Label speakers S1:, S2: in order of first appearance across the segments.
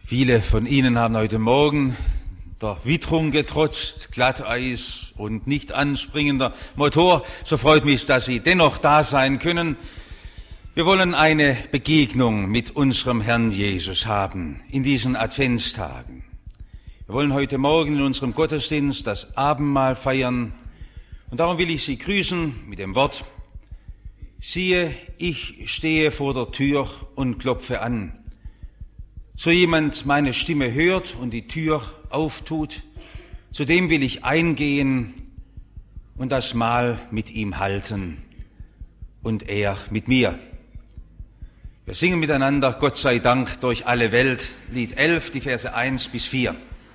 S1: Viele von Ihnen haben heute Morgen der Witterung getrotzt, Glatteis und nicht anspringender Motor. So freut mich, dass Sie dennoch da sein können. Wir wollen eine Begegnung mit unserem Herrn Jesus haben in diesen Adventstagen. Wir wollen heute Morgen in unserem Gottesdienst das Abendmahl feiern. Und darum will ich Sie grüßen mit dem Wort: Siehe, ich stehe vor der Tür und klopfe an. So jemand meine Stimme hört und die Tür auftut, zu dem will ich eingehen und das Mahl mit ihm halten und er mit mir. Wir singen miteinander Gott sei Dank durch alle Welt, Lied 11, die Verse 1 bis 4.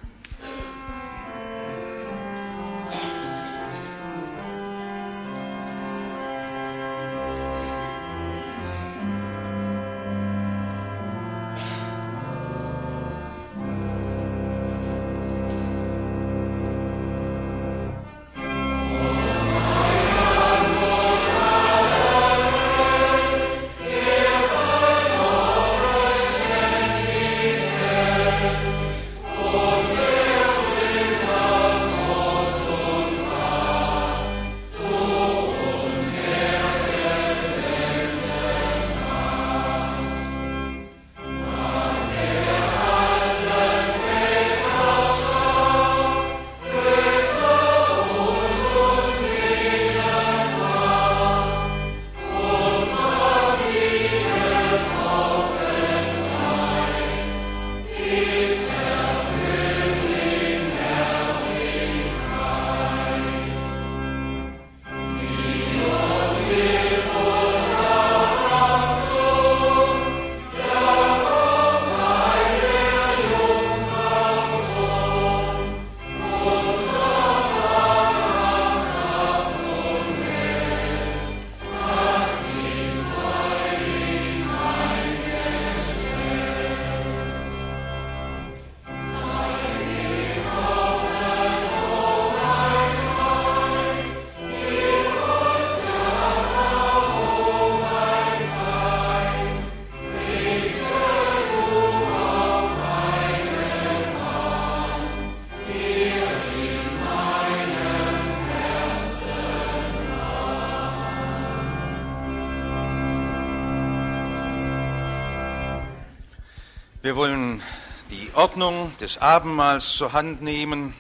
S1: Wir wollen die Ordnung des Abendmahls zur Hand nehmen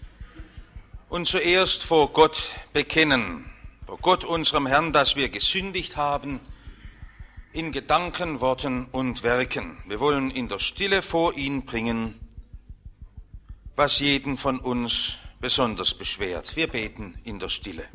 S1: und zuerst vor Gott bekennen, vor Gott unserem Herrn, dass wir gesündigt haben in Gedanken, Worten und Werken. Wir wollen in der Stille vor ihn bringen, was jeden von uns besonders beschwert. Wir beten in der Stille.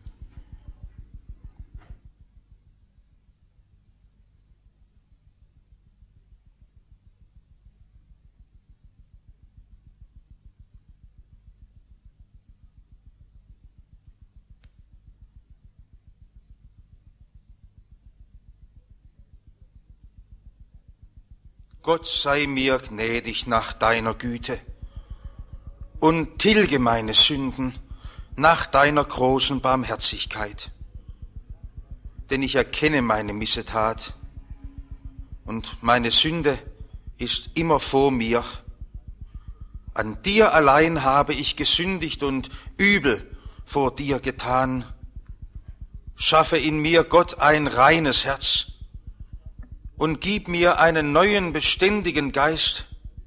S1: Gott sei mir gnädig nach deiner Güte und tilge meine Sünden nach deiner großen Barmherzigkeit. Denn ich erkenne meine Missetat und meine Sünde ist immer vor mir. An dir allein habe ich gesündigt und übel vor dir getan. Schaffe in mir, Gott, ein reines Herz und gib mir einen neuen, beständigen Geist.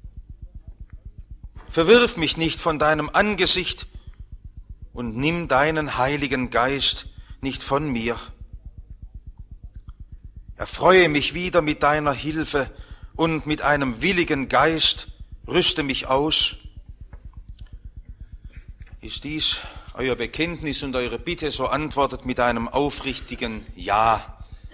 S1: Verwirf mich nicht von deinem Angesicht und nimm deinen Heiligen Geist nicht von mir. Erfreue mich wieder mit deiner Hilfe und mit einem willigen Geist rüste mich aus. Ist dies euer Bekenntnis und eure Bitte, so antwortet mit einem aufrichtigen Ja.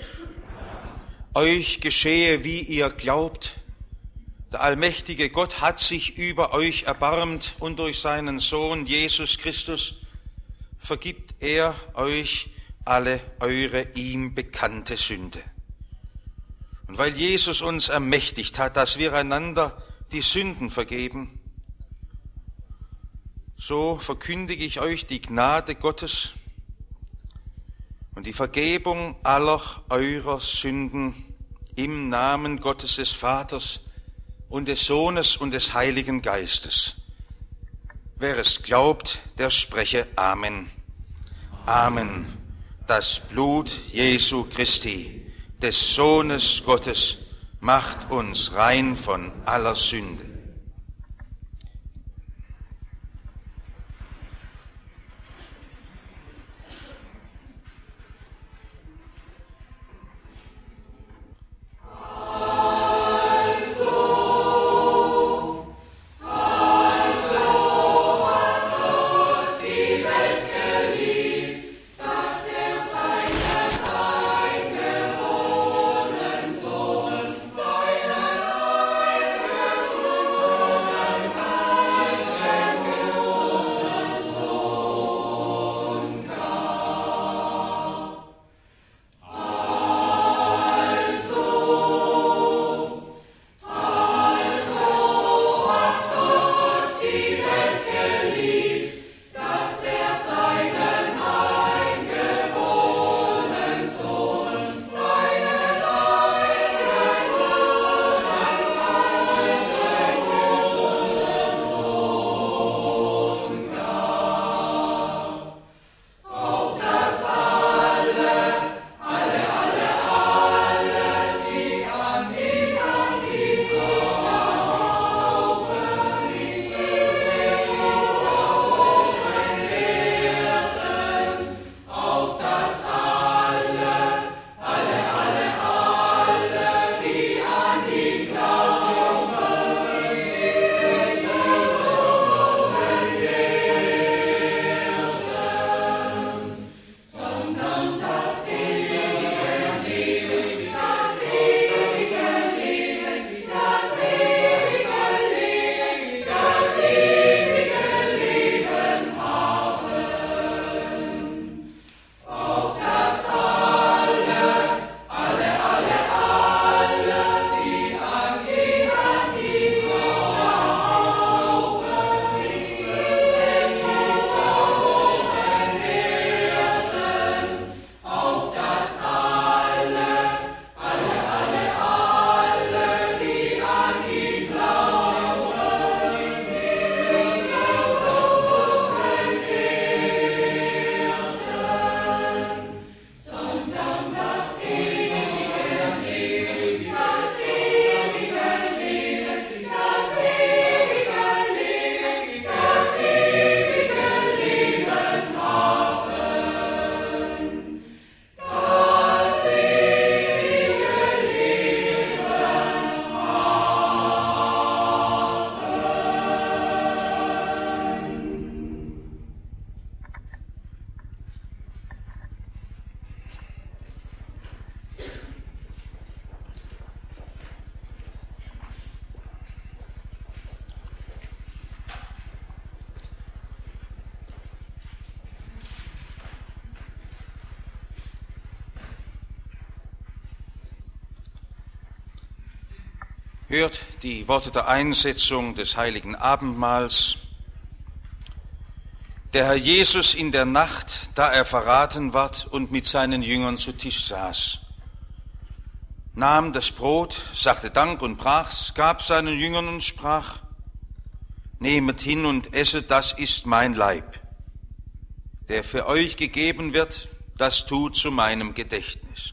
S1: Euch geschehe, wie ihr glaubt. Der allmächtige Gott hat sich über euch erbarmt und durch seinen Sohn Jesus Christus vergibt er euch alle eure ihm bekannte Sünde. Und weil Jesus uns ermächtigt hat, dass wir einander die Sünden vergeben, so verkündige ich euch die Gnade Gottes und die Vergebung aller eurer Sünden im Namen Gottes des Vaters
S2: und des Sohnes und des Heiligen Geistes. Wer es glaubt, der spreche Amen. Amen. Das Blut Jesu Christi, des Sohnes Gottes, macht uns rein von aller Sünde. Hört die Worte der Einsetzung des heiligen Abendmahls. Der Herr Jesus in der Nacht, da er verraten ward und mit seinen Jüngern zu Tisch saß, nahm das Brot, sagte Dank und brach's, gab seinen Jüngern und sprach: Nehmet hin und esset, das ist mein Leib, der für euch gegeben wird, das tut zu meinem Gedächtnis.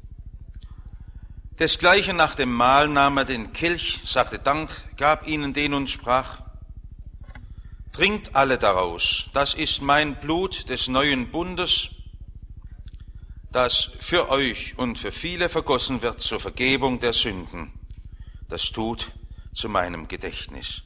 S2: Desgleichen nach dem Mahl nahm er den Kelch, sagte Dank, gab ihnen den und sprach: Trinkt alle daraus, das ist mein Blut des neuen Bundes, das für euch und für viele vergossen wird zur Vergebung der Sünden. Das tut zu meinem Gedächtnis.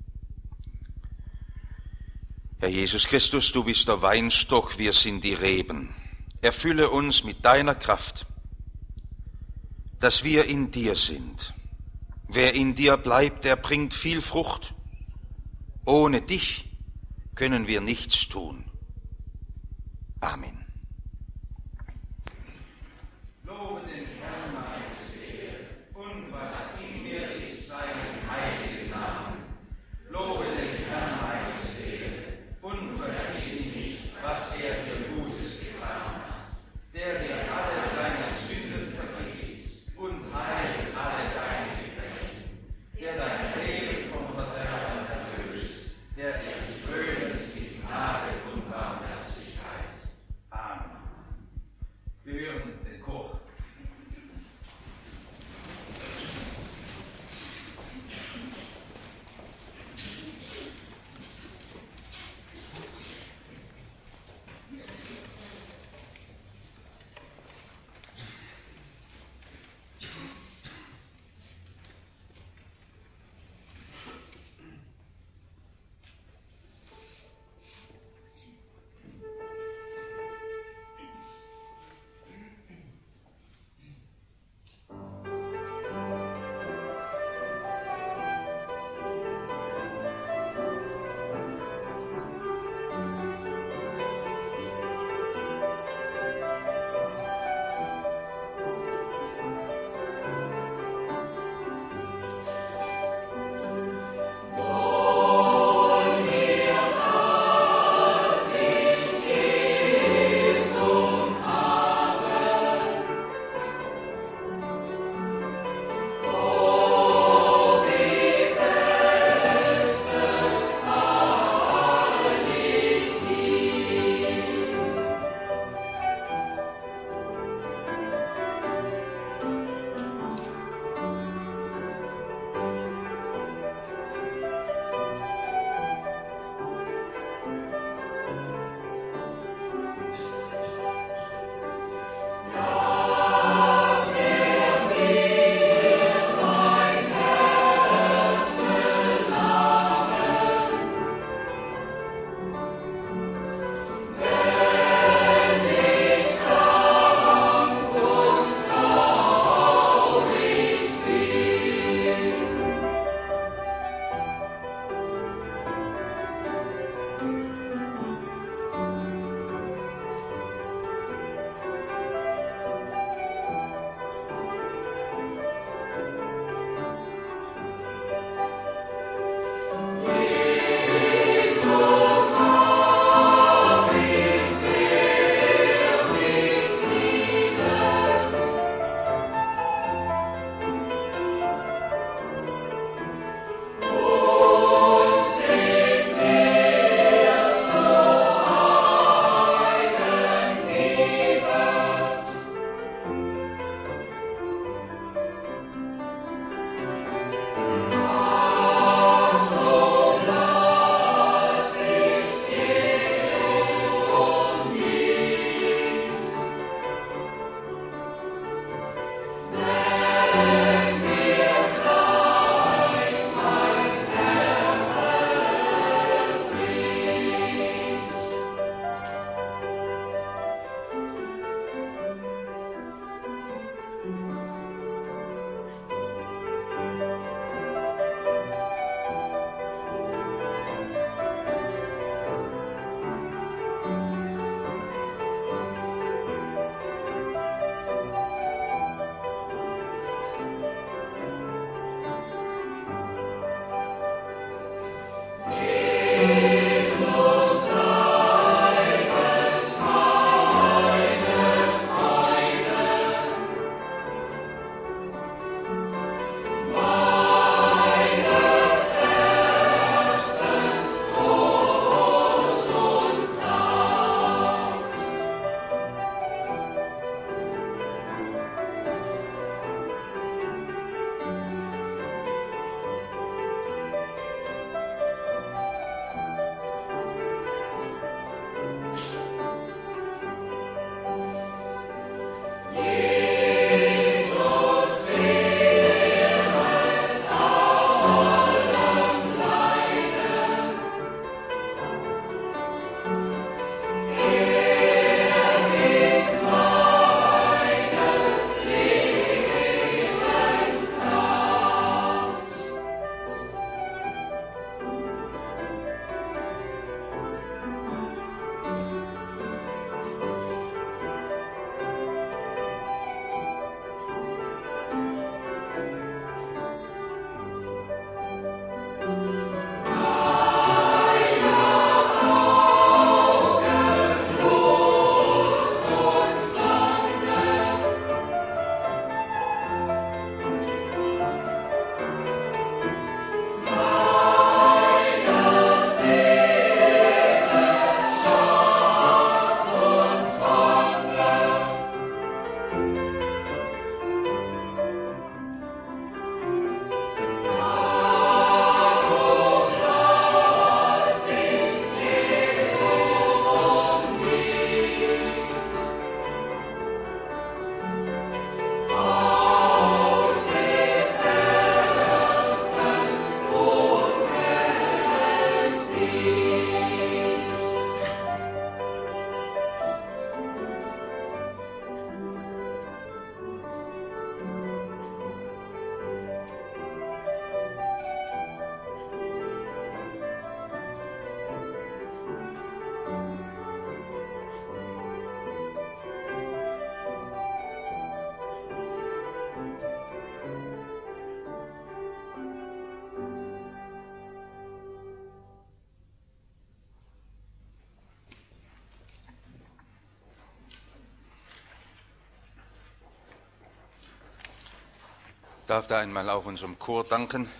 S2: Herr Jesus Christus, du bist der Weinstock, wir sind die Reben. Erfülle uns mit deiner Kraft, dass wir in dir sind. Wer in dir bleibt, der bringt viel Frucht. Ohne dich können wir nichts tun. Amen. Lobe den Herrn, meine Seele, und was in mir ist, seinen heiligen Namen. Lobe den Herrn, meine Seele, und vergiss nicht, was er dir Gutes getan hat, der dir alle deine Sünden vergibt und heilt alle deine Gebrechen, der dein darf da einmal auch unserem Chor danken.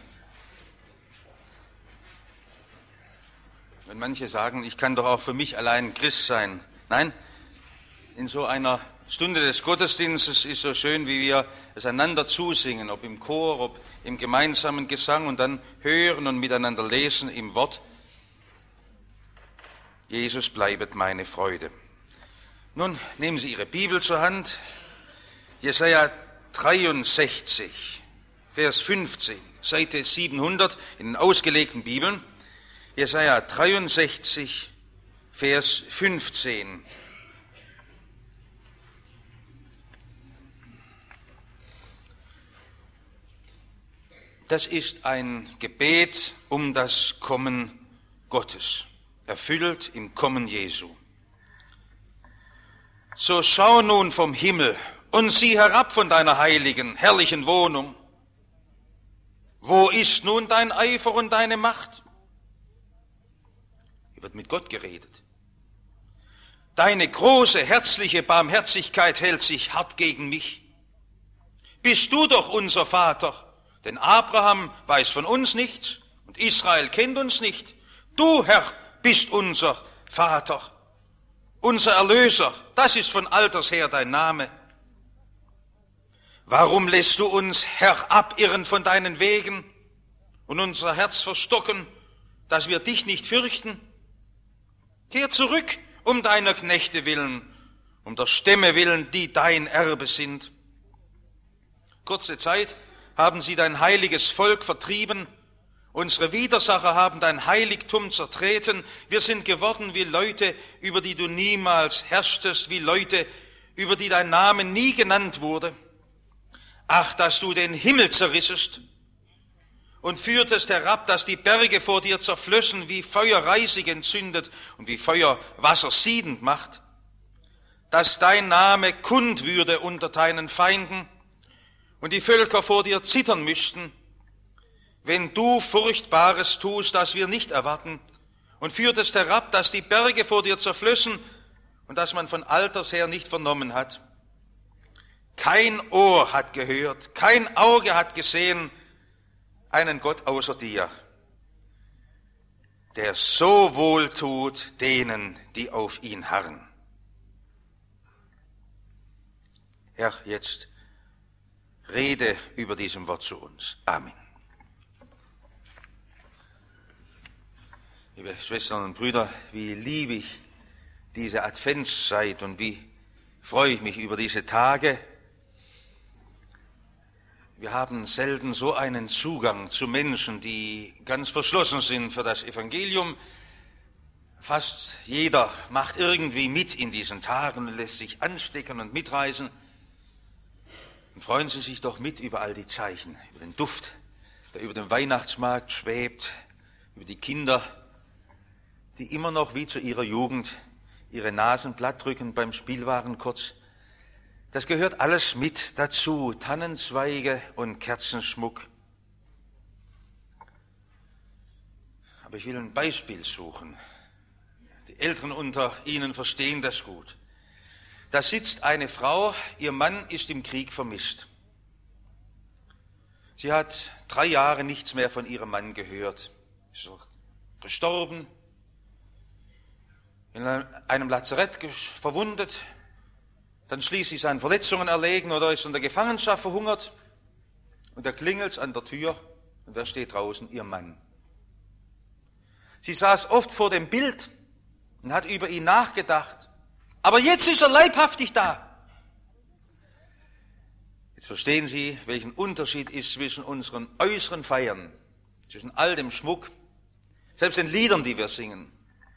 S2: Wenn manche sagen, ich kann doch auch für mich allein Christ sein. Nein, in so einer Stunde des Gottesdienstes ist so schön, wie wir es einander zusingen, ob im Chor, ob im gemeinsamen Gesang und dann hören und miteinander lesen im Wort. Jesus bleibet meine Freude. Nun nehmen Sie Ihre Bibel zur Hand. Jesaja 63, Vers 15, Seite 700 in den ausgelegten Bibeln. Jesaja 63, Vers 15. Das ist ein Gebet um das Kommen Gottes, erfüllt im Kommen Jesu. So schau nun vom Himmel und sieh herab von deiner heiligen, herrlichen Wohnung. Wo ist nun dein Eifer und deine Macht? Hier wird mit Gott geredet. Deine große, herzliche Barmherzigkeit hält sich hart gegen mich. Bist du doch unser Vater, denn Abraham weiß von uns nichts und Israel kennt uns nicht. Du, Herr, bist unser Vater, unser Erlöser, das ist von alters her dein Name. Warum lässt du uns, Herr, abirren von deinen Wegen und unser Herz verstocken, dass wir dich nicht fürchten? Kehr zurück um deiner Knechte willen, um der Stämme willen, die dein Erbe sind. Kurze Zeit haben sie dein heiliges Volk vertrieben, unsere Widersacher haben dein Heiligtum zertreten, wir sind geworden wie Leute, über die du niemals herrschtest, wie Leute, über die dein Name nie genannt wurde. Ach, dass du den Himmel zerrissest und führtest herab, dass die Berge vor dir zerflössen, wie Feuer Reisig entzündet und wie Feuer Wasser siedend macht, dass dein Name kund würde unter deinen Feinden und die Völker vor dir zittern müssten, wenn du Furchtbares tust, das wir nicht erwarten, und führtest herab, dass die Berge vor dir zerflössen und das man von alters her nicht vernommen hat. Kein Ohr hat gehört, kein Auge hat gesehen einen Gott außer dir, der so wohl tut denen, die auf ihn harren. Herr, jetzt rede über diesem Wort zu uns. Amen. Liebe Schwestern und Brüder, wie liebe ich diese Adventszeit und wie freue ich mich über diese Tage. Wir haben selten so einen Zugang zu Menschen, die ganz verschlossen sind für das Evangelium. Fast jeder macht irgendwie mit in diesen Tagen und lässt sich anstecken und mitreisen. Und freuen Sie sich doch mit über all die Zeichen, über den Duft, der über dem Weihnachtsmarkt schwebt, über die Kinder, die immer noch wie zu ihrer Jugend ihre Nasen platt drücken beim Spielwaren kurz. Das gehört alles mit dazu, Tannenzweige und Kerzenschmuck. Aber ich will ein Beispiel suchen. Die Älteren unter Ihnen verstehen das gut. Da sitzt eine Frau, ihr Mann ist im Krieg vermisst. Sie hat 3 Jahre nichts mehr von ihrem Mann gehört. Ist gestorben, in einem Lazarett verwundet, dann schließlich seinen Verletzungen erlegen oder ist in der Gefangenschaft verhungert. Und da klingelt's an der Tür und wer steht draußen? Ihr Mann. Sie saß oft vor dem Bild und hat über ihn nachgedacht. Aber jetzt ist er leibhaftig da. Jetzt verstehen Sie, welchen Unterschied ist zwischen unseren äußeren Feiern, zwischen all dem Schmuck, selbst den Liedern, die wir singen.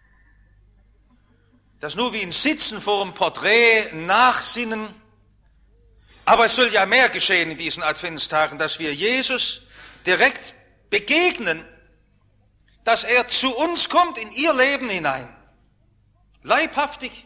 S2: Das nur wie ein Sitzen vor einem Porträt nachsinnen. Aber es soll ja mehr geschehen in diesen Adventstagen, dass wir Jesus direkt begegnen, dass er zu uns kommt in ihr Leben hinein. Leibhaftig.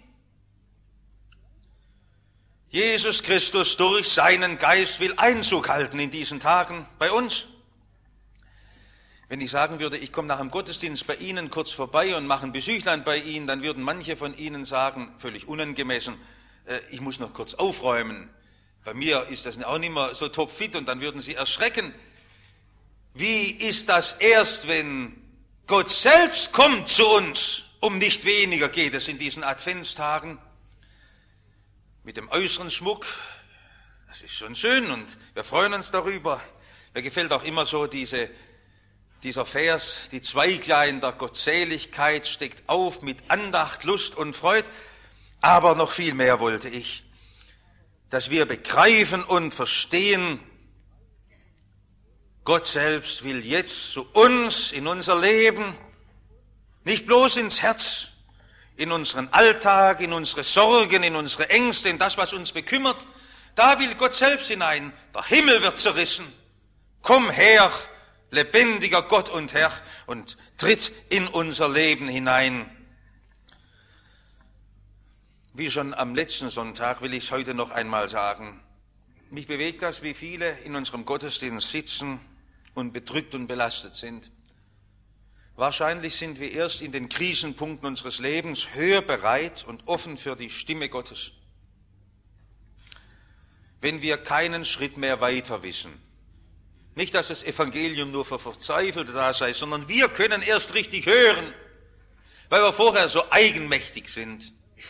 S2: Jesus Christus durch seinen Geist will Einzug halten in diesen Tagen bei uns. Wenn ich sagen würde, ich komme nach dem Gottesdienst bei Ihnen kurz vorbei und mache ein Besuchlein bei Ihnen, dann würden manche von Ihnen sagen, völlig unangemessen, ich muss noch kurz aufräumen. Bei mir ist das auch nicht mehr so topfit und dann würden Sie erschrecken. Wie ist das erst, wenn Gott selbst kommt zu uns? Um nicht weniger geht es in diesen Adventstagen. Mit dem äußeren Schmuck, das ist schon schön und wir freuen uns darüber. Mir gefällt auch immer so dieser Vers, die Zweiglein der Gottseligkeit steckt auf mit Andacht, Lust und Freud. Aber noch viel mehr wollte ich, dass wir begreifen und verstehen, Gott selbst will jetzt zu uns in unser Leben, nicht bloß ins Herz, in unseren Alltag, in unsere Sorgen, in unsere Ängste, in das, was uns bekümmert. Da will Gott selbst hinein. Der Himmel wird zerrissen. Komm her, lebendiger Gott und Herr, und tritt in unser Leben hinein. Wie schon am letzten Sonntag will ich es heute noch einmal sagen. Mich bewegt das, wie viele in unserem Gottesdienst sitzen und bedrückt und belastet sind. Wahrscheinlich sind wir erst in den Krisenpunkten unseres Lebens hörbereit und offen für die Stimme Gottes, wenn wir keinen Schritt mehr weiter wissen. Nicht, dass das Evangelium nur für Verzweifelte da sei, sondern wir können erst richtig hören, weil wir vorher so eigenmächtig sind.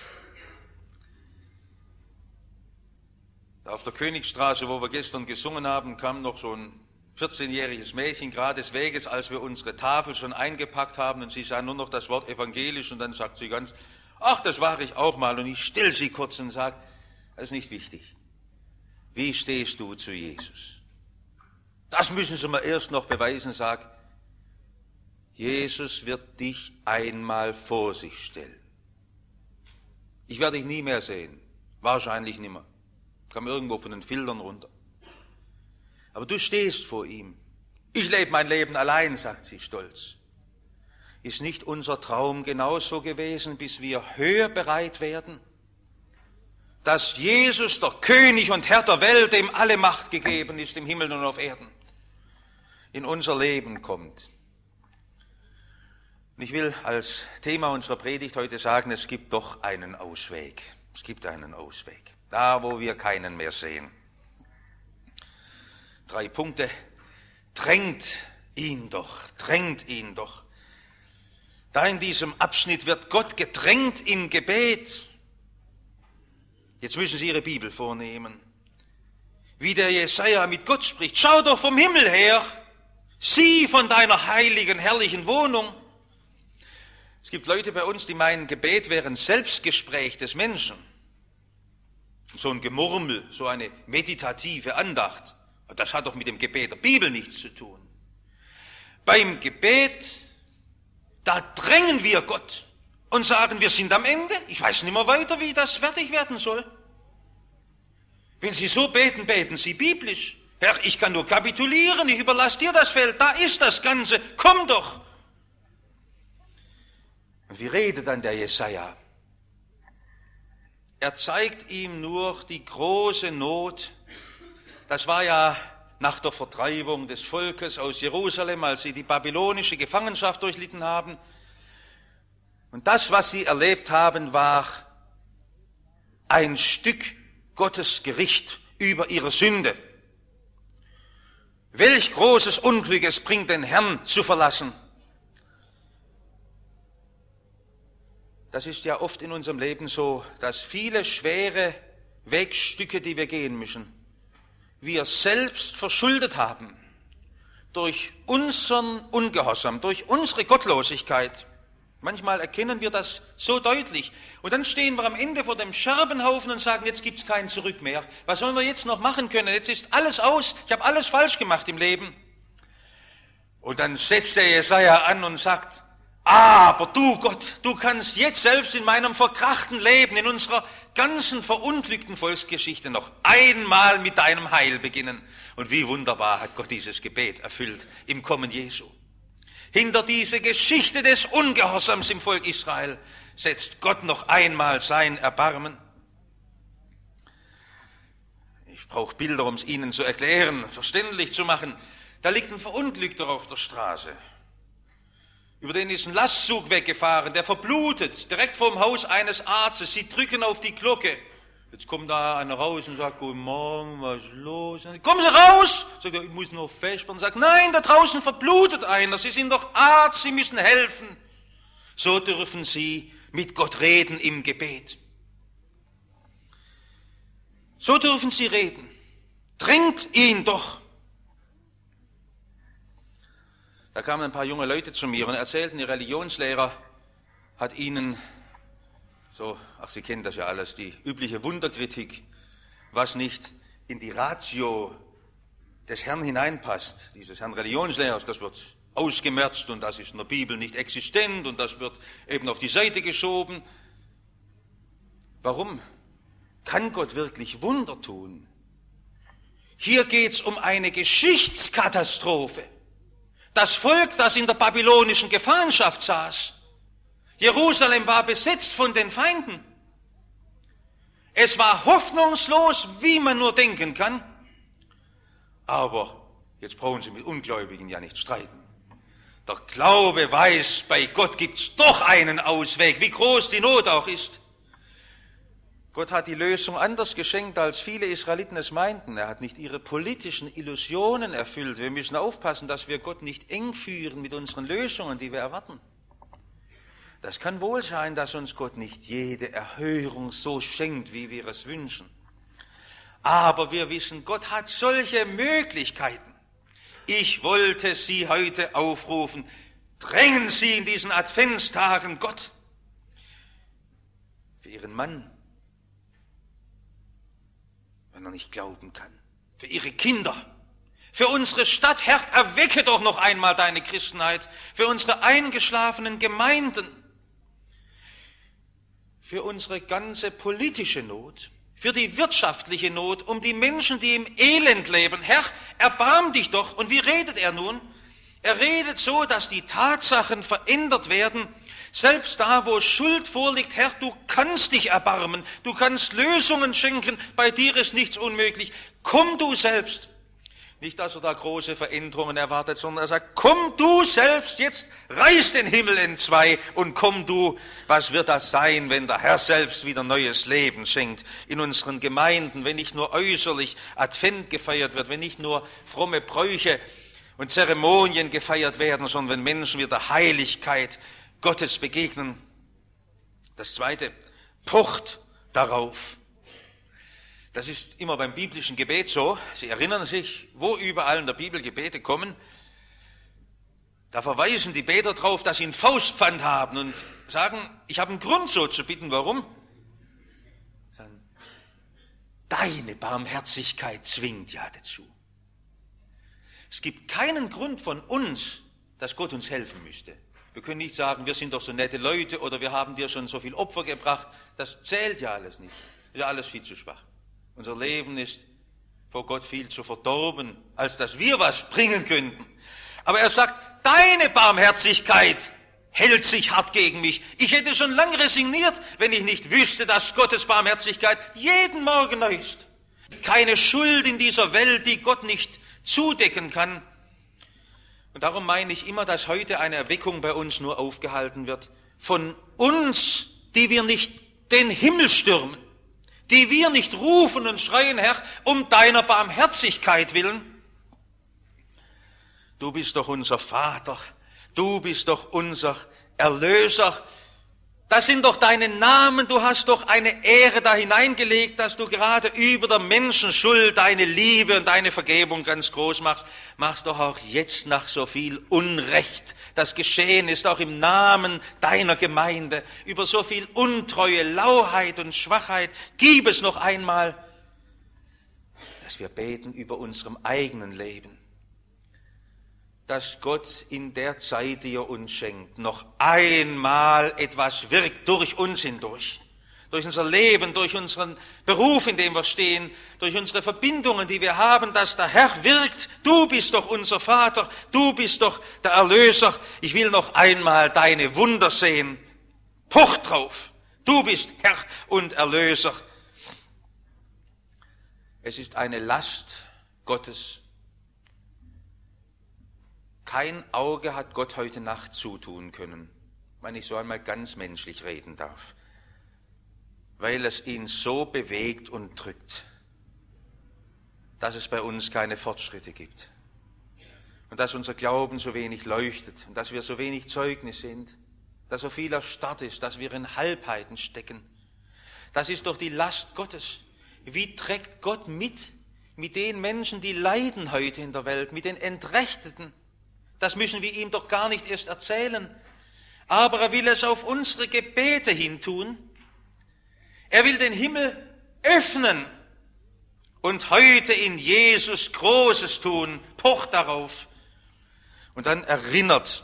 S2: Da auf der Königstraße, wo wir gestern gesungen haben, kam noch so ein 14-jähriges Mädchen gerade des Weges, als wir unsere Tafel schon eingepackt haben, und sie sah nur noch das Wort evangelisch, und dann sagt sie ganz, ach, das war ich auch mal, und ich still sie kurz und sage, das ist nicht wichtig. Wie stehst du zu Jesus? Das müssen Sie mir erst noch beweisen, sag, Jesus wird dich einmal vor sich stellen. Ich werde dich nie mehr sehen, wahrscheinlich nimmer. Kam irgendwo von den Filtern runter. Aber du stehst vor ihm. Ich lebe mein Leben allein, sagt sie stolz. Ist nicht unser Traum genauso gewesen, bis wir hörbereit werden? Dass Jesus, der König und Herr der Welt, dem alle Macht gegeben ist, im Himmel und auf Erden, in unser Leben kommt. Und ich will als Thema unserer Predigt heute sagen, es gibt doch einen Ausweg. Es gibt einen Ausweg. Da, wo wir keinen mehr sehen. 3 Punkte. Drängt ihn doch. Da in diesem Abschnitt wird Gott gedrängt im Gebet. Jetzt müssen Sie Ihre Bibel vornehmen. Wie der Jesaja mit Gott spricht. Schau doch vom Himmel her. Sieh von deiner heiligen, herrlichen Wohnung. Es gibt Leute bei uns, die meinen, Gebet wäre ein Selbstgespräch des Menschen. So ein Gemurmel, so eine meditative Andacht. Das hat doch mit dem Gebet der Bibel nichts zu tun. Beim Gebet, da drängen wir Gott und sagen, wir sind am Ende. Ich weiß nicht mehr weiter, wie das fertig werden soll. Wenn Sie so beten, beten Sie biblisch. Herr, ich kann nur kapitulieren, ich überlasse dir das Feld, da ist das Ganze, komm doch. Und wie redet dann der Jesaja? Er zeigt ihm nur die große Not. Das war ja nach der Vertreibung des Volkes aus Jerusalem, als sie die babylonische Gefangenschaft durchlitten haben. Und das, was sie erlebt haben, war ein Stück Gottes Gericht über ihre Sünde. Welch großes Unglück es bringt, den Herrn zu verlassen. Das ist ja oft in unserem Leben so, dass viele schwere Wegstücke, die wir gehen müssen, wir selbst verschuldet haben. Durch unseren Ungehorsam, durch unsere Gottlosigkeit. Manchmal erkennen wir das so deutlich. Und dann stehen wir am Ende vor dem Scherbenhaufen und sagen, jetzt gibt's kein Zurück mehr. Was sollen wir jetzt noch machen können? Jetzt ist alles aus. Ich habe alles falsch gemacht im Leben. Und dann setzt der Jesaja an und sagt, aber du Gott, du kannst jetzt selbst in meinem verkrachten Leben, in unserer ganzen verunglückten Volksgeschichte noch einmal mit deinem Heil beginnen. Und wie wunderbar hat Gott dieses Gebet erfüllt im Kommen Jesu. Hinter diese Geschichte des Ungehorsams im Volk Israel setzt Gott noch einmal sein Erbarmen. Ich brauche Bilder, um es Ihnen zu erklären, verständlich zu machen. Da liegt ein Verunglückter auf der Straße. Über den ist ein Lastzug weggefahren, der verblutet, direkt vorm Haus eines Arztes. Sie drücken auf die Glocke.
S1: Jetzt kommt da einer raus und sagt, guten Morgen, was ist los? Kommen Sie raus! Sagt er, ich muss noch vespern. Sagt, nein, da draußen verblutet einer, Sie sind doch Arzt, Sie müssen helfen. So dürfen Sie mit Gott reden im Gebet. So dürfen Sie reden. Drängt ihn doch. Da kamen ein paar junge Leute zu mir und erzählten, der Religionslehrer hat ihnen, Sie kennen das ja alles, die übliche Wunderkritik, was nicht in die Ratio des Herrn hineinpasst, dieses Herrn Religionslehrers, das wird ausgemerzt und das ist in der Bibel nicht existent und das wird eben auf die Seite geschoben. Warum? Kann Gott wirklich Wunder tun? Hier geht es um eine Geschichtskatastrophe. Das Volk, das in der babylonischen Gefangenschaft saß. Jerusalem war besetzt von den Feinden. Es war hoffnungslos, wie man nur denken kann. Aber jetzt brauchen Sie mit Ungläubigen ja nicht streiten. Der Glaube weiß, bei Gott gibt's doch einen Ausweg, wie groß die Not auch ist. Gott hat die Lösung anders geschenkt, als viele Israeliten es meinten. Er hat nicht ihre politischen Illusionen erfüllt. Wir müssen aufpassen, dass wir Gott nicht eng führen mit unseren Lösungen, die wir erwarten. Das kann wohl sein, dass uns Gott nicht jede Erhörung so schenkt, wie wir es wünschen. Aber wir wissen, Gott hat solche Möglichkeiten. Ich wollte Sie heute aufrufen, drängen Sie in diesen Adventstagen Gott für Ihren Mann, wenn er nicht glauben kann, für Ihre Kinder, für unsere Stadt. Herr, erwecke doch noch einmal deine Christenheit, für unsere eingeschlafenen Gemeinden, für unsere ganze politische Not, für die wirtschaftliche Not, um die Menschen, die im Elend leben. Herr, erbarm dich doch. Und wie redet er nun? Er redet so, dass die Tatsachen verändert werden. Selbst da, wo Schuld vorliegt, Herr, du kannst dich erbarmen. Du kannst Lösungen schenken. Bei dir ist nichts unmöglich. Komm du selbst. Nicht, dass er da große Veränderungen erwartet, sondern er sagt, komm du selbst, jetzt reiß den Himmel entzwei und komm du. Was wird das sein, wenn der Herr selbst wieder neues Leben schenkt in unseren Gemeinden, wenn nicht nur äußerlich Advent gefeiert wird, wenn nicht nur fromme Bräuche und Zeremonien gefeiert werden, sondern wenn Menschen wieder Heiligkeit Gottes begegnen. Das Zweite, pocht darauf. Das ist immer beim biblischen Gebet so. Sie erinnern sich, wo überall in der Bibel Gebete kommen. Da verweisen die Beter darauf, dass sie ein Faustpfand haben und sagen, ich habe einen Grund so zu bitten. Warum? Deine Barmherzigkeit zwingt ja dazu. Es gibt keinen Grund von uns, dass Gott uns helfen müsste. Wir können nicht sagen, wir sind doch so nette Leute oder wir haben dir schon so viel Opfer gebracht. Das zählt ja alles nicht. Das ist ja alles viel zu schwach. Unser Leben ist vor Gott viel zu verdorben, als dass wir was bringen könnten. Aber er sagt, deine Barmherzigkeit hält sich hart gegen mich. Ich hätte schon lange resigniert, wenn ich nicht wüsste, dass Gottes Barmherzigkeit jeden Morgen neu ist. Keine Schuld in dieser Welt, die Gott nicht zudecken kann. Und darum meine ich immer, dass heute eine Erweckung bei uns nur aufgehalten wird. Von uns, die wir nicht den Himmel stürmen, die wir nicht rufen und schreien, Herr, um deiner Barmherzigkeit willen. Du bist doch unser Vater, du bist doch unser Erlöser. Das sind doch deine Namen, du hast doch eine Ehre da hineingelegt, dass du gerade über der Menschenschuld deine Liebe und deine Vergebung ganz groß machst. Machst doch auch jetzt nach so viel Unrecht, das geschehen ist, auch im Namen deiner Gemeinde, über so viel Untreue, Lauheit und Schwachheit. Gib es noch einmal, dass wir beten über unserem eigenen Leben, dass Gott in der Zeit, die er uns schenkt, noch einmal etwas wirkt durch uns hindurch. Durch unser Leben, durch unseren Beruf, in dem wir stehen, durch unsere Verbindungen, die wir haben, dass der Herr wirkt. Du bist doch unser Vater, du bist doch der Erlöser. Ich will noch einmal deine Wunder sehen. Poch drauf, du bist Herr und Erlöser. Es ist eine Last Gottes. Kein Auge hat Gott heute Nacht zutun können, wenn ich so einmal ganz menschlich reden darf.
S2: weil es ihn so bewegt und drückt, dass es bei uns keine Fortschritte gibt und dass unser Glauben so wenig leuchtet und dass wir so wenig Zeugnis sind, dass so viel erstarrt ist, dass wir in Halbheiten stecken. Das ist doch die Last Gottes. Wie trägt Gott mit den Menschen, die leiden heute in der Welt, mit den Entrechteten? Das müssen wir ihm doch gar nicht erst erzählen. Aber er will es auf unsere Gebete hin tun. Er will den Himmel öffnen und heute in Jesus Großes tun, pocht darauf. Und dann erinnert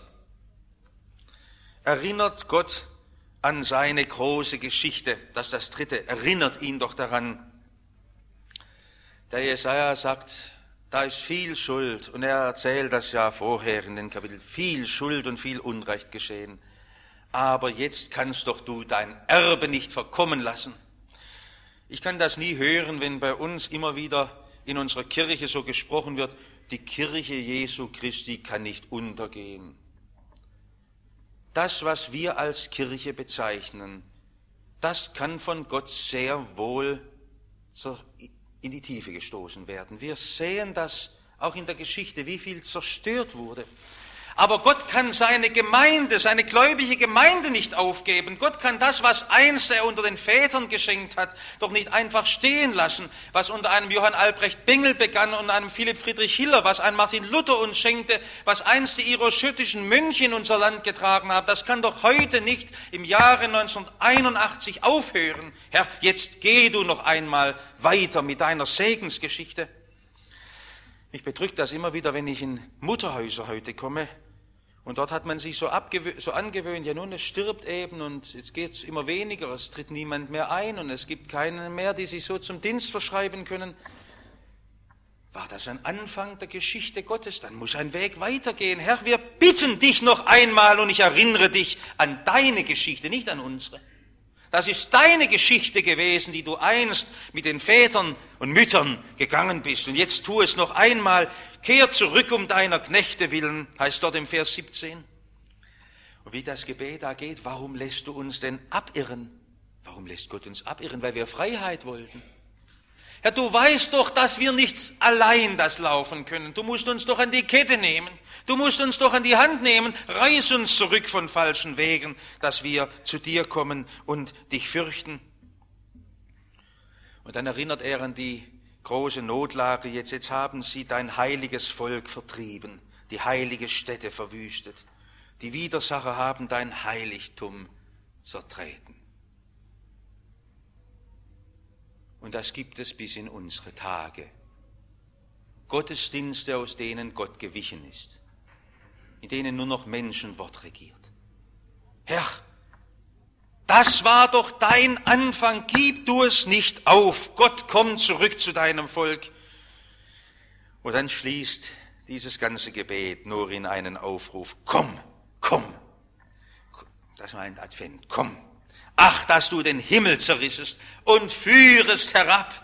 S2: Gott an seine große Geschichte. Das ist das Dritte. Erinnert ihn doch daran. Der Jesaja sagt, da ist viel Schuld. Und er erzählt das ja vorher in den Kapiteln. Viel Schuld und viel Unrecht geschehen. Aber jetzt kannst doch du dein Erbe nicht verkommen lassen. Ich kann das nie hören, wenn bei uns immer wieder in unserer Kirche so gesprochen wird, die Kirche Jesu Christi kann nicht untergehen. Das, was wir als Kirche bezeichnen, das kann von Gott sehr wohl in die Tiefe gestoßen werden. Wir sehen das auch in der Geschichte, wie viel zerstört wurde. Aber Gott kann seine Gemeinde, seine gläubige Gemeinde nicht aufgeben. Gott kann das, was einst er unter den Vätern geschenkt hat, doch nicht einfach stehen lassen. Was unter einem Johann Albrecht Bengel begann und einem Philipp Friedrich Hiller, was ein Martin Luther uns schenkte, was einst die iroschottischen Mönche in unser Land getragen haben, das kann doch heute nicht im Jahre 1981 aufhören. Herr, jetzt geh du noch einmal weiter mit deiner Segensgeschichte. Mich bedrückt das immer wieder, wenn ich in Mutterhäuser heute komme. Und dort hat man sich so angewöhnt, ja nun, es stirbt eben und jetzt geht es immer weniger, es tritt niemand mehr ein und es gibt keinen mehr, die sich so zum Dienst verschreiben können. War das ein Anfang der Geschichte Gottes? Dann muss ein Weg weitergehen. Herr, wir bitten dich noch einmal und ich erinnere dich an deine Geschichte, nicht an unsere. Das ist deine Geschichte gewesen, die du einst mit den Vätern und Müttern gegangen bist. Und jetzt tu es noch einmal. Kehr zurück um deiner Knechte willen, heißt dort im Vers 17. Und wie das Gebet da geht, warum lässt du uns denn abirren? Warum lässt Gott uns abirren? Weil wir Freiheit wollten. Herr, du weißt doch, dass wir nichts allein das laufen können. Du musst uns doch an die Kette nehmen. Du musst uns doch an die Hand nehmen. Reiß uns zurück von falschen Wegen, dass wir zu dir kommen und dich fürchten. Und dann erinnert er an die große Notlage. Jetzt haben sie dein heiliges Volk vertrieben, die heilige Stätte verwüstet. Die Widersacher haben dein Heiligtum zertreten. Und das gibt es bis in unsere Tage. Gottesdienste, aus denen Gott gewichen ist, in denen nur noch Menschenwort regiert. Herr, das war doch dein Anfang, gib du es nicht auf. Gott, komm zurück zu deinem Volk. Und dann schließt dieses ganze Gebet nur in einen Aufruf. Komm, komm. Das meint Advent, komm. Ach, dass du den Himmel zerrissest und führest herab.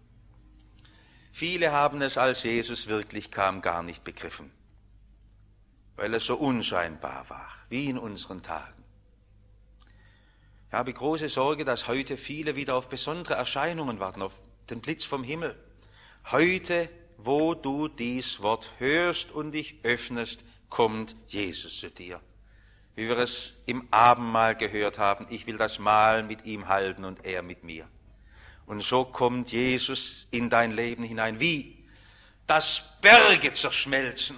S2: Viele haben es, als Jesus wirklich kam, gar nicht begriffen, weil es so unscheinbar war, wie in unseren Tagen. Ich habe große Sorge, dass heute viele wieder auf besondere Erscheinungen warten, auf den Blitz vom Himmel. Heute, wo du dies Wort hörst und dich öffnest, kommt Jesus zu dir. Wie wir es im Abendmahl gehört haben, ich will das Mahl mit ihm halten und er mit mir. Und so kommt Jesus in dein Leben hinein. Wie? Dass Berge zerschmelzen.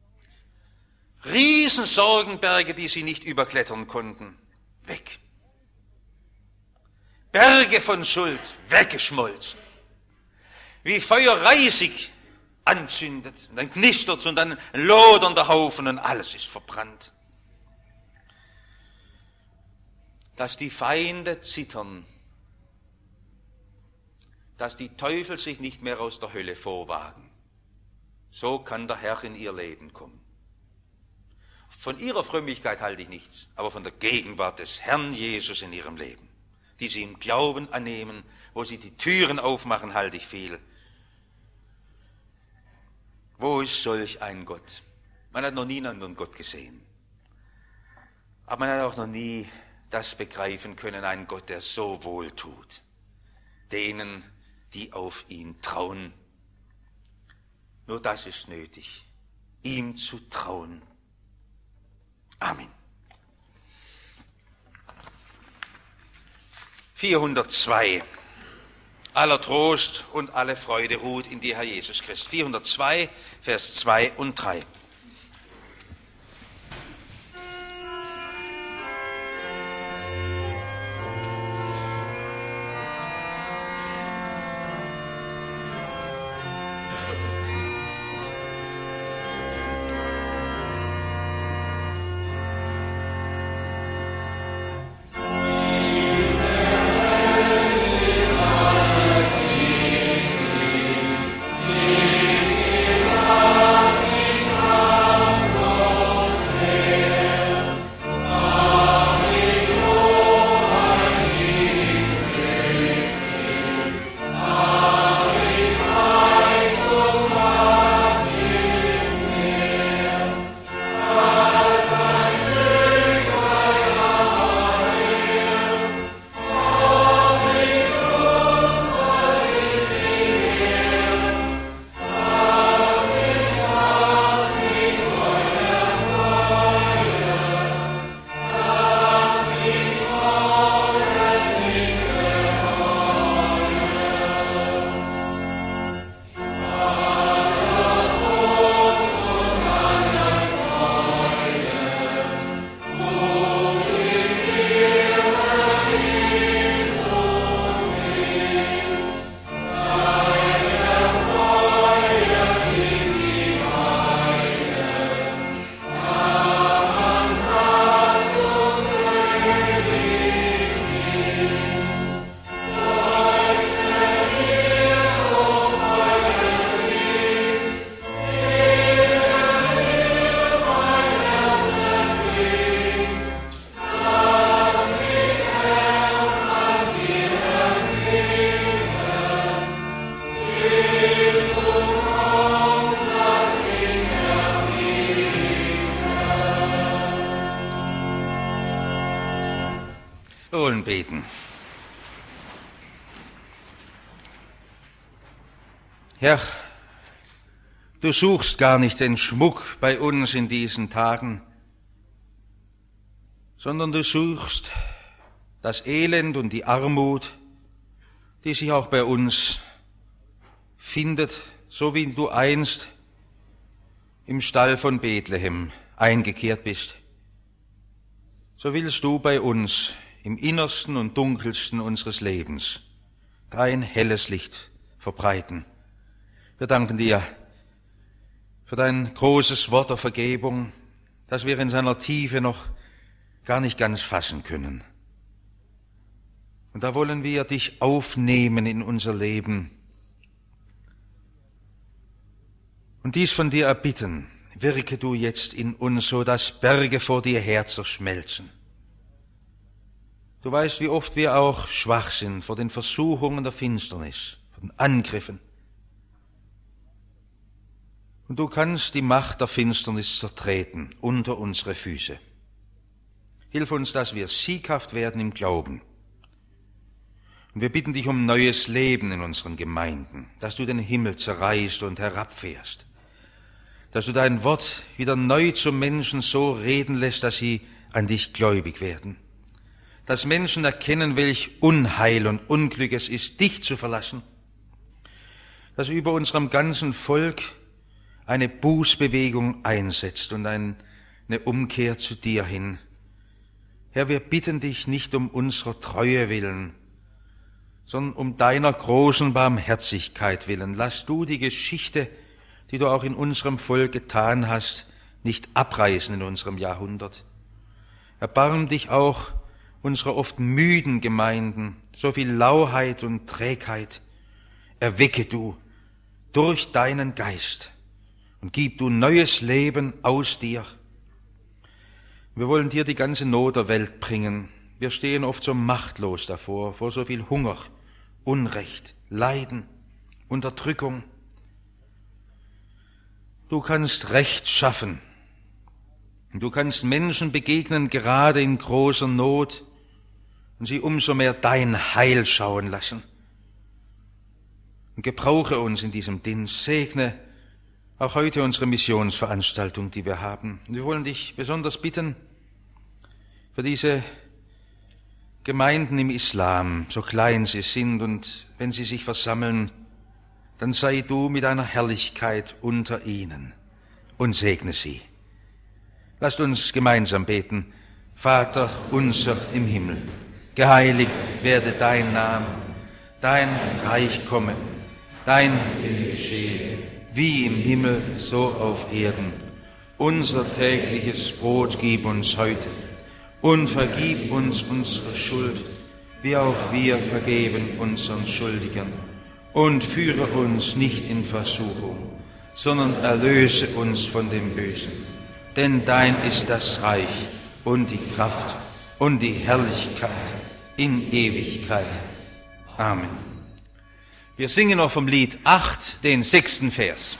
S2: Riesensorgenberge, die sie nicht überklettern konnten. Weg. Berge von Schuld, weggeschmolzen. Wie Feuer Reisig anzündet. Und dann knistert es und dann lodernder Haufen und alles ist verbrannt. Dass die Feinde zittern, dass die Teufel sich nicht mehr aus der Hölle vorwagen. So kann der Herr in ihr Leben kommen. Von ihrer Frömmigkeit halte ich nichts, aber von der Gegenwart des Herrn Jesus in ihrem Leben, die sie im Glauben annehmen, wo sie die Türen aufmachen, halte ich viel. Wo ist solch ein Gott? Man hat noch nie einen anderen Gott gesehen, aber man hat auch noch nie das begreifen können, ein Gott, der so wohl tut. denen, die auf ihn trauen. Nur das ist nötig, ihm zu trauen. Amen. 402. Aller Trost und alle Freude ruht in dir, Herr Jesus Christ. 402, Vers 2 und 3. Wir wollen beten. Herr, du suchst gar nicht den Schmuck bei uns in diesen Tagen, sondern du suchst das Elend und die Armut, die sich auch bei uns findet, so wie du einst im Stall von Bethlehem eingekehrt bist. So willst du bei uns im Innersten und Dunkelsten unseres Lebens dein helles Licht verbreiten. Wir danken dir für dein großes Wort der Vergebung, das wir in seiner Tiefe noch gar nicht ganz fassen können. Und da wollen wir dich aufnehmen in unser Leben und dies von dir erbitten. Wirke du jetzt in uns, so dass Berge vor dir her zerschmelzen. Du weißt, wie oft wir auch schwach sind vor den Versuchungen der Finsternis, vor den Angriffen. Und du kannst die Macht der Finsternis zertreten unter unsere Füße. Hilf uns, dass wir sieghaft werden im Glauben. Und wir bitten dich um neues Leben in unseren Gemeinden, dass du den Himmel zerreißt und herabfährst, dass du dein Wort wieder neu zum Menschen so reden lässt, dass sie an dich gläubig werden. Dass Menschen erkennen, welch Unheil und Unglück es ist, dich zu verlassen. Dass über unserem ganzen Volk eine Bußbewegung einsetzt und eine Umkehr zu dir hin. Herr, wir bitten dich nicht um unserer Treue willen, sondern um deiner großen Barmherzigkeit willen. Lass du die Geschichte, die du auch in unserem Volk getan hast, nicht abreißen in unserem Jahrhundert. Erbarm dich auch unserer oft müden Gemeinden, so viel Lauheit und Trägheit. Erwecke du durch deinen Geist und gib du neues Leben aus dir. Wir wollen dir die ganze Not der Welt bringen. Wir stehen oft so machtlos davor, vor so viel Hunger, Unrecht, Leiden, Unterdrückung. Du kannst Recht schaffen. Du kannst Menschen begegnen, gerade in großer Not, und sie umso mehr dein Heil schauen lassen.
S1: und gebrauche uns in diesem Dienst. Segne auch heute unsere Missionsveranstaltung, die wir haben. Wir wollen dich besonders bitten für diese Gemeinden im Islam, so klein sie sind, und wenn sie sich versammeln, dann sei du mit deiner Herrlichkeit unter ihnen und segne sie. Lasst uns gemeinsam beten. Vater unser im Himmel, geheiligt werde dein Name, dein Reich komme, dein Wille geschehe, wie im Himmel, so auf Erden. Unser tägliches Brot gib uns heute und vergib uns unsere Schuld, wie auch wir vergeben unseren Schuldigern. Und führe uns nicht in Versuchung, sondern erlöse uns von dem Bösen. Denn dein ist das Reich und die Kraft und die Herrlichkeit in Ewigkeit. Amen. Wir singen noch vom Lied 8, den 6. Vers.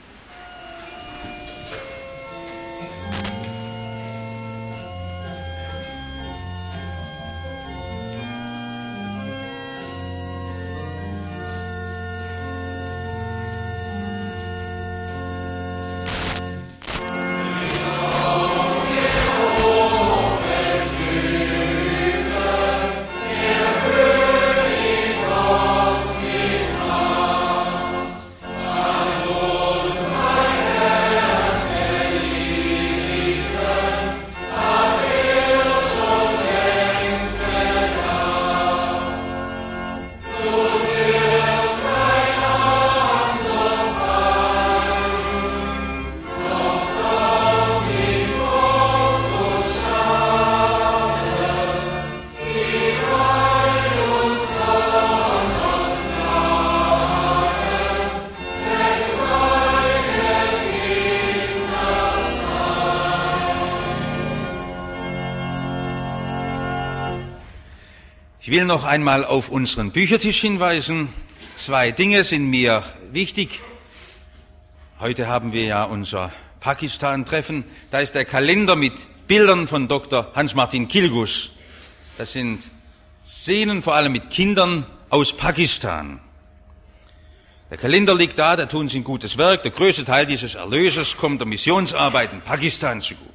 S1: Ich will noch einmal auf unseren Büchertisch hinweisen. 2 Dinge sind mir wichtig. Heute haben wir ja unser Pakistan-Treffen. Da ist der Kalender mit Bildern von Dr. Hans-Martin Kilgus. Das sind Szenen, vor allem mit Kindern aus Pakistan. Der Kalender liegt da tun sie ein gutes Werk. Der größte Teil dieses Erlöses kommt der Missionsarbeit in Pakistan zugute.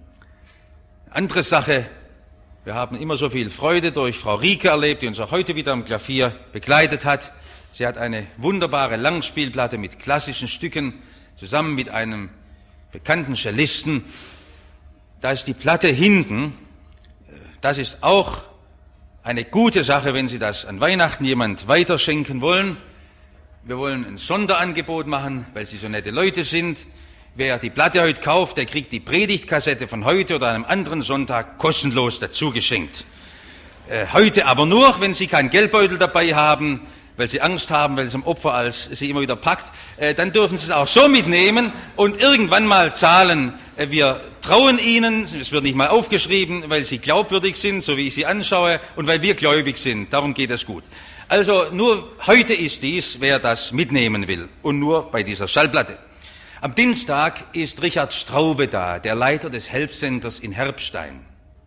S1: Andere Sache: Wir haben immer so viel Freude durch Frau Rieke erlebt, die uns auch heute wieder am Klavier begleitet hat. Sie hat eine wunderbare Langspielplatte mit klassischen Stücken, zusammen mit einem bekannten Cellisten. Da ist die Platte hinten. Das ist auch eine gute Sache, wenn Sie das an Weihnachten jemand weiterschenken wollen. Wir wollen ein Sonderangebot machen, weil Sie so nette Leute sind. Wer die Platte heute kauft, der kriegt die Predigtkassette von heute oder einem anderen Sonntag kostenlos dazu geschenkt. Heute aber nur, wenn Sie keinen Geldbeutel dabei haben, weil Sie Angst haben, weil es am Opfer als Sie immer wieder packt, dann dürfen Sie es auch so mitnehmen und irgendwann mal zahlen. Wir trauen Ihnen, es wird nicht mal aufgeschrieben, weil Sie glaubwürdig sind, so wie ich Sie anschaue, und weil wir gläubig sind. Darum geht es gut. Also nur heute ist dies, wer das mitnehmen will, und nur bei dieser Schallplatte. Am Dienstag ist Richard Straube da, der Leiter des Help-Centers in Herbstein.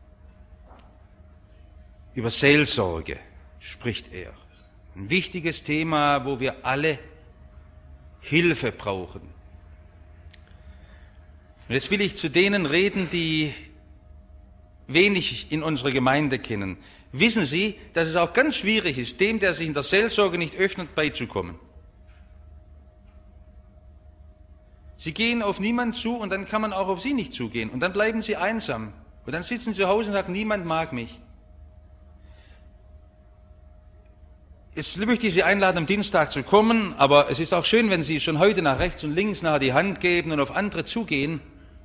S1: Über Seelsorge spricht er. Ein wichtiges Thema, wo wir alle Hilfe brauchen. Und jetzt will ich zu denen reden, die wenig in unserer Gemeinde kennen. Wissen Sie, dass es auch ganz schwierig ist, dem, der sich in der Seelsorge nicht öffnet, beizukommen. Sie gehen auf niemanden zu und dann kann man auch auf Sie nicht zugehen. Und dann bleiben Sie einsam. Und dann sitzen Sie zu Hause und sagen, niemand mag mich. Jetzt möchte ich Sie einladen, am Dienstag zu kommen, aber es ist auch schön, wenn Sie schon heute nach rechts und links nachher die Hand geben und auf andere zugehen.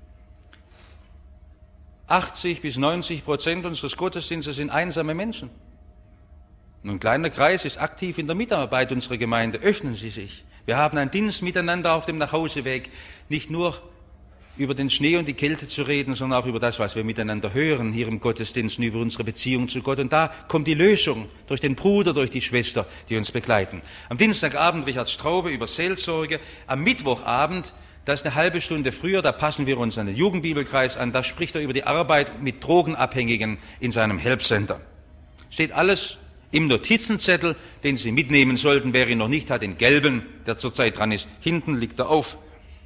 S1: 80-90% unseres Gottesdienstes sind einsame Menschen. Und ein kleiner Kreis ist aktiv in der Mitarbeit unserer Gemeinde. Öffnen Sie sich. Wir haben einen Dienst miteinander auf dem Nachhauseweg, nicht nur über den Schnee und die Kälte zu reden, sondern auch über das, was wir miteinander hören hier im Gottesdienst und über unsere Beziehung zu Gott. Und da kommt die Lösung durch den Bruder, durch die Schwester, die uns begleiten. Am Dienstagabend Richard Straube über Seelsorge. Am Mittwochabend, das ist eine halbe Stunde früher, da passen wir uns an den Jugendbibelkreis an, da spricht er über die Arbeit mit Drogenabhängigen in seinem Help-Center. Steht alles Im Notizenzettel, den Sie mitnehmen sollten, wer ihn noch nicht hat, den gelben, der zurzeit dran ist, hinten liegt er auf.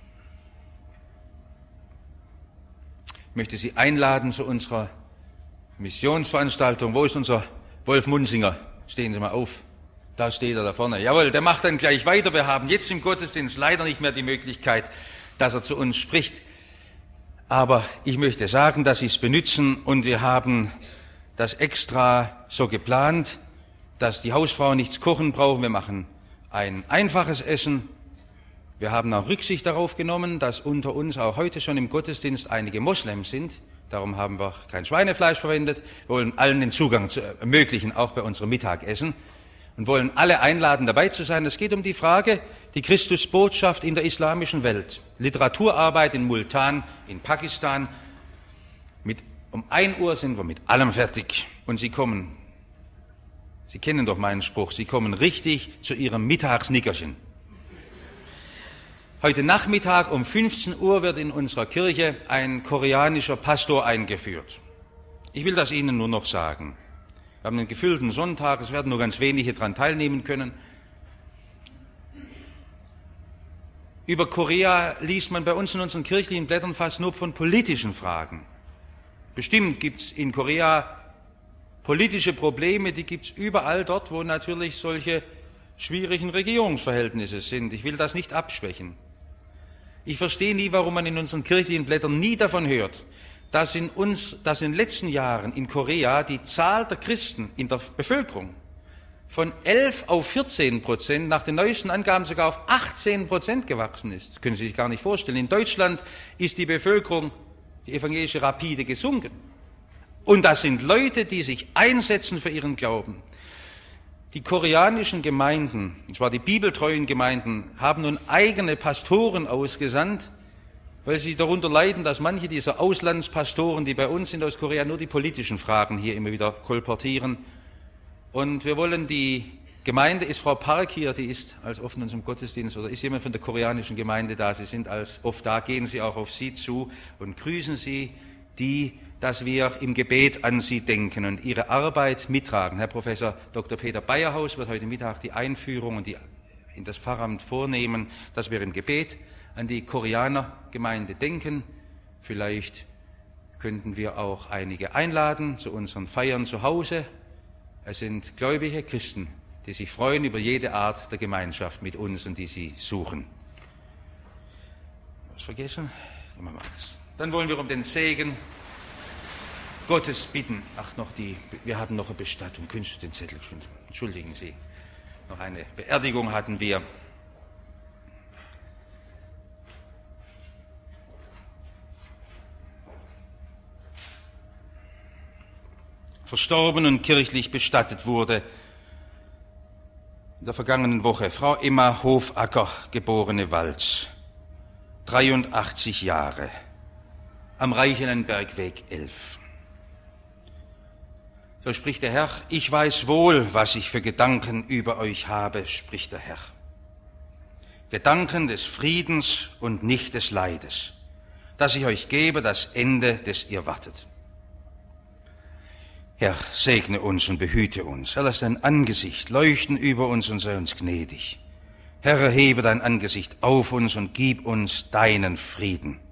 S1: Ich möchte Sie einladen zu unserer Missionsveranstaltung. Wo ist unser Wolf Munzinger? Stehen Sie mal auf. Da steht er da vorne. Jawohl, der macht dann gleich weiter. Wir haben jetzt im Gottesdienst leider nicht mehr die Möglichkeit, dass er zu uns spricht. Aber ich möchte sagen, dass Sie es benützen, und wir haben das extra so geplant, dass die Hausfrauen nichts kochen brauchen. Wir machen ein einfaches Essen. Wir haben auch Rücksicht darauf genommen, dass unter uns auch heute schon im Gottesdienst einige Moslems sind. Darum haben wir kein Schweinefleisch verwendet. Wir wollen allen den Zugang ermöglichen, auch bei unserem Mittagessen. Und wollen alle einladen, dabei zu sein. Es geht um die Frage, die Christusbotschaft in der islamischen Welt. Literaturarbeit in Multan, in Pakistan. Um 1 Uhr sind wir mit allem fertig. Und Sie kommen, Sie kennen doch meinen Spruch, Sie kommen richtig zu Ihrem Mittagsnickerchen. Heute Nachmittag um 15 Uhr wird in unserer Kirche ein koreanischer Pastor eingeführt. Ich will das Ihnen nur noch sagen. Wir haben einen gefüllten Sonntag, es werden nur ganz wenige daran teilnehmen können. Über Korea liest man bei uns in unseren kirchlichen Blättern fast nur von politischen Fragen. Bestimmt gibt es in Korea politische Probleme, die gibt es überall dort, wo natürlich solche schwierigen Regierungsverhältnisse sind. Ich will das nicht abschwächen. Ich verstehe nie, warum man in unseren kirchlichen Blättern nie davon hört, dass in den letzten Jahren in Korea die Zahl der Christen in der Bevölkerung von 11 auf 14%, nach den neuesten Angaben sogar auf 18% gewachsen ist. Das können Sie sich gar nicht vorstellen. In Deutschland ist die Bevölkerung, die evangelische, rapide gesunken. Und das sind Leute, die sich einsetzen für ihren Glauben. Die koreanischen Gemeinden, und zwar die bibeltreuen Gemeinden, haben nun eigene Pastoren ausgesandt, weil sie darunter leiden, dass manche dieser Auslandspastoren, die bei uns sind aus Korea, nur die politischen Fragen hier immer wieder kolportieren. Und wir wollen die Gemeinde, ist Frau Park hier, die ist als oft in unserem Gottesdienst, oder ist jemand von der koreanischen Gemeinde da? Sie sind als oft da, gehen Sie auch auf sie zu und grüßen Sie dass wir im Gebet an Sie denken und Ihre Arbeit mittragen. Herr Professor Dr. Peter Bayerhaus wird heute Mittag die Einführung und in das Pfarramt vornehmen, dass wir im Gebet an die Koreanergemeinde denken. Vielleicht könnten wir auch einige einladen zu unseren Feiern zu Hause. Es sind gläubige Christen, die sich freuen über jede Art der Gemeinschaft mit uns und die sie suchen. Was vergessen? Dann wollen wir um den Segen Gottes bitten. Wir haben noch eine Bestattung. Könntest du den Zettel schwingen? Entschuldigen Sie. Noch eine Beerdigung hatten wir. Verstorben und kirchlich bestattet wurde in der vergangenen Woche Frau Emma Hofacker, geborene Walz, 83 Jahre, am Reichenenbergweg 11. So spricht der Herr: Ich weiß wohl, was ich für Gedanken über euch habe, spricht der Herr. Gedanken des Friedens und nicht des Leides, dass ich euch gebe das Ende, des ihr wartet. Herr, segne uns und behüte uns. Herr, lass dein Angesicht leuchten über uns und sei uns gnädig. Herr, erhebe dein Angesicht auf uns und gib uns deinen Frieden.